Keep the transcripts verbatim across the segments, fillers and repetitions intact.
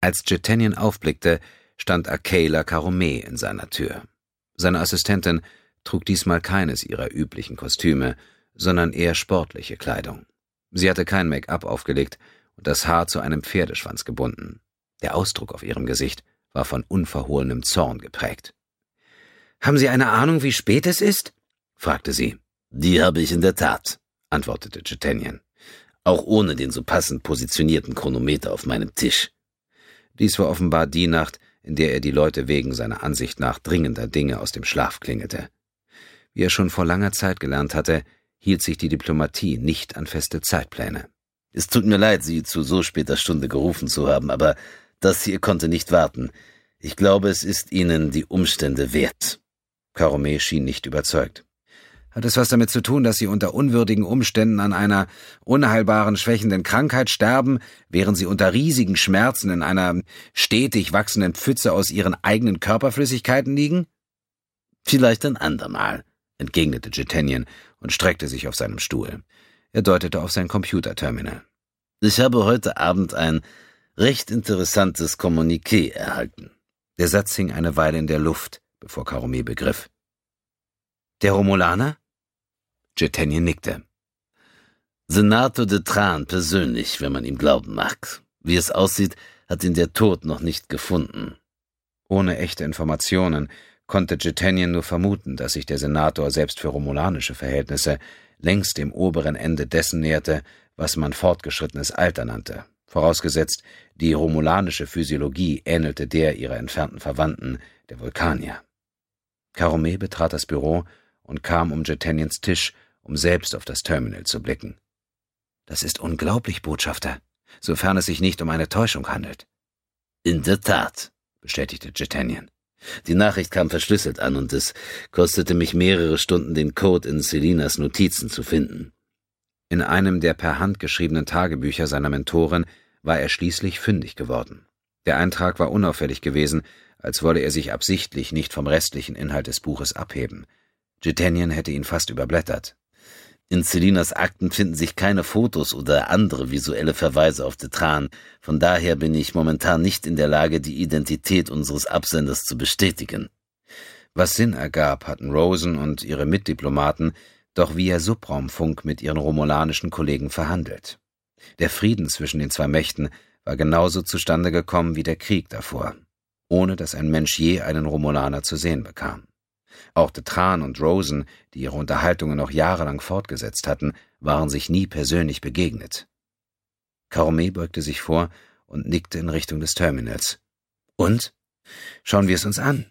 Als Jetanian aufblickte, stand Akela Karome in seiner Tür. Seine Assistentin trug diesmal keines ihrer üblichen Kostüme, sondern eher sportliche Kleidung. Sie hatte kein Make-up aufgelegt und das Haar zu einem Pferdeschwanz gebunden. Der Ausdruck auf ihrem Gesicht war von unverhohlenem Zorn geprägt. »Haben Sie eine Ahnung, wie spät es ist?« fragte sie. »Die habe ich in der Tat«, antwortete Jetanian. »Auch ohne den so passend positionierten Chronometer auf meinem Tisch.« Dies war offenbar die Nacht, in der er die Leute wegen seiner Ansicht nach dringender Dinge aus dem Schlaf klingelte. Wie er schon vor langer Zeit gelernt hatte, hielt sich die Diplomatie nicht an feste Zeitpläne. »Es tut mir leid, Sie zu so später Stunde gerufen zu haben, aber das hier konnte nicht warten. Ich glaube, es ist Ihnen die Umstände wert.« Karome schien nicht überzeugt. »Hat es was damit zu tun, dass Sie unter unwürdigen Umständen an einer unheilbaren, schwächenden Krankheit sterben, während Sie unter riesigen Schmerzen in einer stetig wachsenden Pfütze aus Ihren eigenen Körperflüssigkeiten liegen?« »Vielleicht ein andermal«, entgegnete Jetanian und streckte sich auf seinem Stuhl. Er deutete auf sein Computerterminal. »Ich habe heute Abend ein recht interessantes Kommuniqué erhalten.« Der Satz hing eine Weile in der Luft, bevor Karome begriff. »Der Romulaner?« Jetanian nickte. »Senator de Tran persönlich, wenn man ihm glauben mag. Wie es aussieht, hat ihn der Tod noch nicht gefunden.« Ohne echte Informationen konnte Jetanian nur vermuten, dass sich der Senator selbst für romulanische Verhältnisse längst dem oberen Ende dessen näherte, was man fortgeschrittenes Alter nannte, vorausgesetzt, die romulanische Physiologie ähnelte der ihrer entfernten Verwandten, der Vulkanier. Karome betrat das Büro und kam um Jetanians Tisch, um selbst auf das Terminal zu blicken. »Das ist unglaublich, Botschafter, sofern es sich nicht um eine Täuschung handelt.« »In der Tat«, bestätigte Jetanian. »Die Nachricht kam verschlüsselt an und es kostete mich mehrere Stunden, den Code in Selinas Notizen zu finden.« In einem der per Hand geschriebenen Tagebücher seiner Mentorin war er schließlich fündig geworden. Der Eintrag war unauffällig gewesen, als wolle er sich absichtlich nicht vom restlichen Inhalt des Buches abheben. Jetanian hätte ihn fast überblättert. »In Selinas Akten finden sich keine Fotos oder andere visuelle Verweise auf de Tran. Von daher bin ich momentan nicht in der Lage, die Identität unseres Absenders zu bestätigen.« Was Sinn ergab, hatten Rosen und ihre Mitdiplomaten doch via Subraumfunk mit ihren romulanischen Kollegen verhandelt. Der Frieden zwischen den zwei Mächten war genauso zustande gekommen wie der Krieg davor, ohne dass ein Mensch je einen Romulaner zu sehen bekam. Auch de Tran und Rosen, die ihre Unterhaltungen noch jahrelang fortgesetzt hatten, waren sich nie persönlich begegnet. Karome beugte sich vor und nickte in Richtung des Terminals. »Und? Schauen wir es uns an.«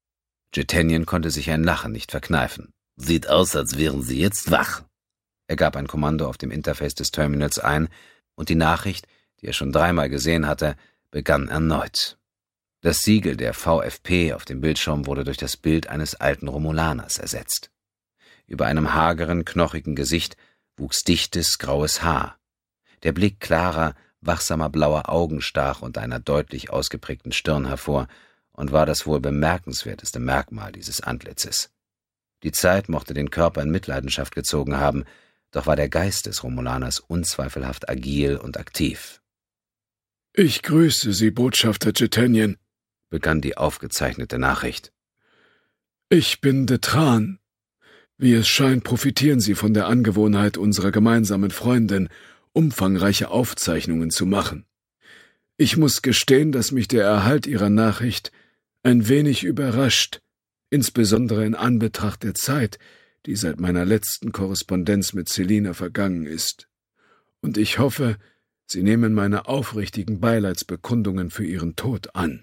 Jetanian konnte sich ein Lachen nicht verkneifen. »Sieht aus, als wären Sie jetzt wach.« Er gab ein Kommando auf dem Interface des Terminals ein, und die Nachricht, die er schon dreimal gesehen hatte, begann erneut. Das Siegel der V F P auf dem Bildschirm wurde durch das Bild eines alten Romulaners ersetzt. Über einem hageren, knochigen Gesicht wuchs dichtes, graues Haar. Der Blick klarer, wachsamer blauer Augen stach unter einer deutlich ausgeprägten Stirn hervor und war das wohl bemerkenswerteste Merkmal dieses Antlitzes. Die Zeit mochte den Körper in Mitleidenschaft gezogen haben, doch war der Geist des Romulaners unzweifelhaft agil und aktiv. »Ich grüße Sie, Botschafter Jetanian«, begann die aufgezeichnete Nachricht. »Ich bin de Tran. Wie es scheint, profitieren Sie von der Angewohnheit unserer gemeinsamen Freundin, umfangreiche Aufzeichnungen zu machen. Ich muss gestehen, dass mich der Erhalt Ihrer Nachricht ein wenig überrascht, insbesondere in Anbetracht der Zeit, die seit meiner letzten Korrespondenz mit Selina vergangen ist. Und ich hoffe, Sie nehmen meine aufrichtigen Beileidsbekundungen für Ihren Tod an.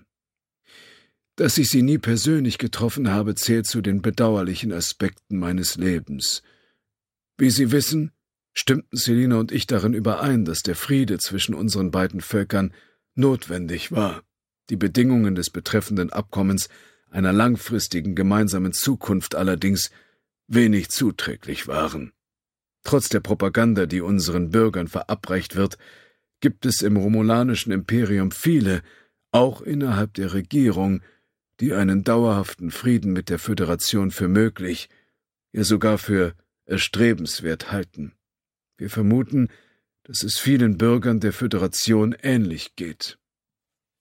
Dass ich Sie nie persönlich getroffen habe, zählt zu den bedauerlichen Aspekten meines Lebens. Wie Sie wissen, stimmten Selina und ich darin überein, dass der Friede zwischen unseren beiden Völkern notwendig war, die Bedingungen des betreffenden Abkommens einer langfristigen gemeinsamen Zukunft allerdings wenig zuträglich waren. Trotz der Propaganda, die unseren Bürgern verabreicht wird, gibt es im romulanischen Imperium viele, auch innerhalb der Regierung, die einen dauerhaften Frieden mit der Föderation für möglich, ja sogar für erstrebenswert halten. Wir vermuten, dass es vielen Bürgern der Föderation ähnlich geht.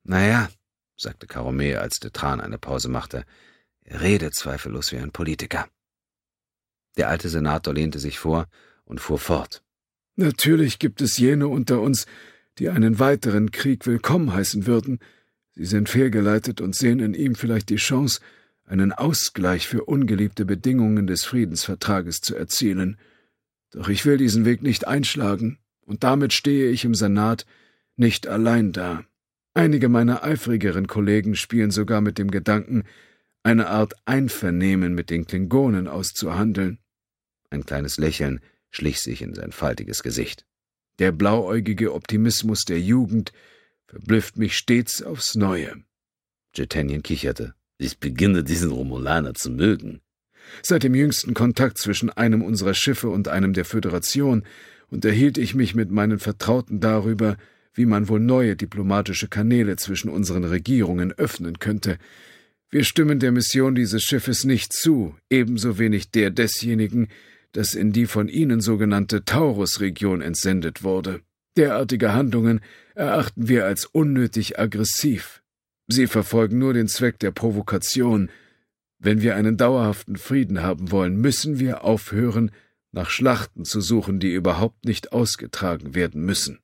Naja, sagte Caromet, als de Traan eine Pause machte, er redet zweifellos wie ein Politiker. Der alte Senator lehnte sich vor und fuhr fort. Natürlich gibt es jene unter uns, die einen weiteren Krieg willkommen heißen würden. Sie sind fehlgeleitet und sehen in ihm vielleicht die Chance, einen Ausgleich für ungeliebte Bedingungen des Friedensvertrages zu erzielen. Doch ich will diesen Weg nicht einschlagen, und damit stehe ich im Senat nicht allein da. Einige meiner eifrigeren Kollegen spielen sogar mit dem Gedanken, eine Art Einvernehmen mit den Klingonen auszuhandeln. Ein kleines Lächeln schlich sich in sein faltiges Gesicht. Der blauäugige Optimismus der Jugend verblüfft mich stets aufs Neue. Chethanian kicherte. Ich beginne, diesen Romulaner zu mögen. Seit dem jüngsten Kontakt zwischen einem unserer Schiffe und einem der Föderation unterhielt ich mich mit meinen Vertrauten darüber, wie man wohl neue diplomatische Kanäle zwischen unseren Regierungen öffnen könnte. Wir stimmen der Mission dieses Schiffes nicht zu, ebenso wenig der desjenigen, das in die von Ihnen sogenannte Taurus-Region entsendet wurde. Derartige Handlungen erachten wir als unnötig aggressiv. Sie verfolgen nur den Zweck der Provokation. Wenn wir einen dauerhaften Frieden haben wollen, müssen wir aufhören, nach Schlachten zu suchen, die überhaupt nicht ausgetragen werden müssen.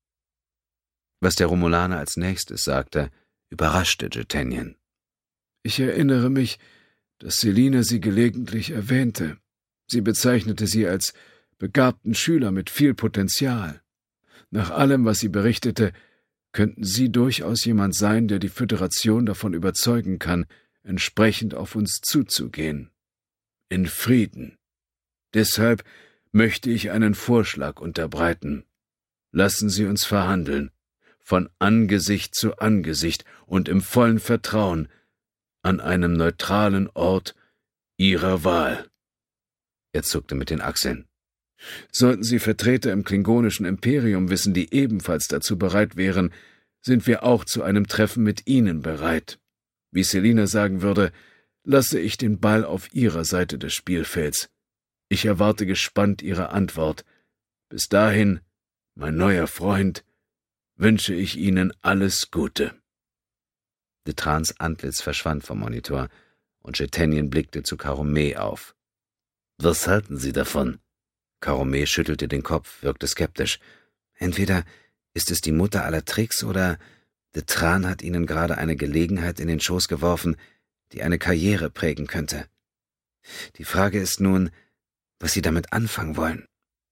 Was der Romulaner als nächstes sagte, überraschte Chethanian. Ich erinnere mich, dass Selina sie gelegentlich erwähnte. Sie bezeichnete sie als begabten Schüler mit viel Potenzial. Nach allem, was sie berichtete, könnten Sie durchaus jemand sein, der die Föderation davon überzeugen kann, entsprechend auf uns zuzugehen. In Frieden. Deshalb möchte ich einen Vorschlag unterbreiten. Lassen Sie uns verhandeln, von Angesicht zu Angesicht und im vollen Vertrauen, an einem neutralen Ort Ihrer Wahl. Er zuckte mit den Achseln. Sollten Sie Vertreter im klingonischen Imperium wissen, die ebenfalls dazu bereit wären, sind wir auch zu einem Treffen mit Ihnen bereit. Wie Selina sagen würde, lasse ich den Ball auf Ihrer Seite des Spielfelds. Ich erwarte gespannt Ihre Antwort. Bis dahin, mein neuer Freund, wünsche ich Ihnen alles Gute. De Trans Antlitz verschwand vom Monitor, und Chethanian blickte zu Caromet auf. »Was halten Sie davon?« Caromet schüttelte den Kopf, wirkte skeptisch. »Entweder ist es die Mutter aller Tricks, oder de Traan hat Ihnen gerade eine Gelegenheit in den Schoß geworfen, die eine Karriere prägen könnte. Die Frage ist nun, was Sie damit anfangen wollen.«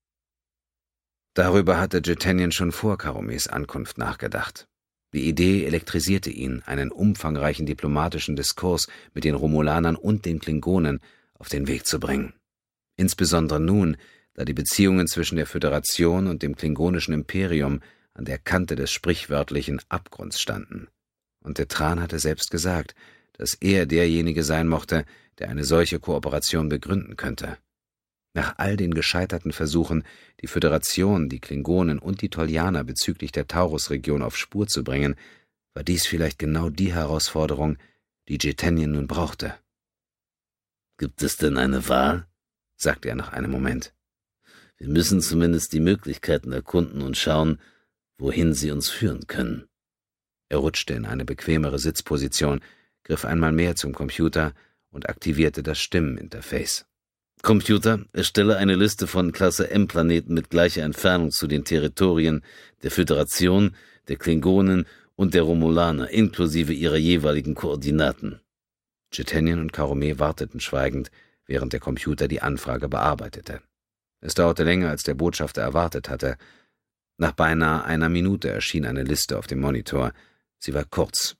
Darüber hatte Chethanian schon vor Caromets Ankunft nachgedacht. Die Idee elektrisierte ihn, einen umfangreichen diplomatischen Diskurs mit den Romulanern und den Klingonen auf den Weg zu bringen. Insbesondere nun, da die Beziehungen zwischen der Föderation und dem klingonischen Imperium an der Kante des sprichwörtlichen Abgrunds standen. Und de Traan hatte selbst gesagt, dass er derjenige sein mochte, der eine solche Kooperation begründen könnte. Nach all den gescheiterten Versuchen, die Föderation, die Klingonen und die Tolianer bezüglich der Taurus-Region auf Spur zu bringen, war dies vielleicht genau die Herausforderung, die Chethanian nun brauchte. »Gibt es denn eine Wahl?« sagte er nach einem Moment. »Wir müssen zumindest die Möglichkeiten erkunden und schauen, wohin sie uns führen können.« Er rutschte in eine bequemere Sitzposition, griff einmal mehr zum Computer und aktivierte das Stimmeninterface. »Computer, erstelle eine Liste von Klasse M-Planeten mit gleicher Entfernung zu den Territorien der Föderation, der Klingonen und der Romulaner, inklusive ihrer jeweiligen Koordinaten.« Chethanian und Caromet warteten schweigend, während der Computer die Anfrage bearbeitete. Es dauerte länger, als der Botschafter erwartet hatte. Nach beinahe einer Minute erschien eine Liste auf dem Monitor. Sie war kurz.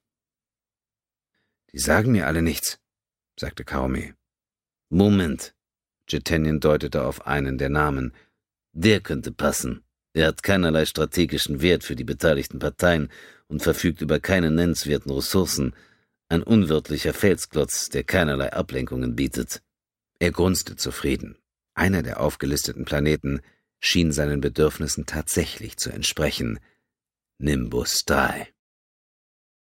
»Die sagen mir alle nichts«, sagte Caromet. »Moment«, Chethanian deutete auf einen der Namen. »Der könnte passen. Er hat keinerlei strategischen Wert für die beteiligten Parteien und verfügt über keine nennenswerten Ressourcen. Ein unwirtlicher Felsklotz, der keinerlei Ablenkungen bietet.« Er grunzte zufrieden. Einer der aufgelisteten Planeten schien seinen Bedürfnissen tatsächlich zu entsprechen. Nimbus drei.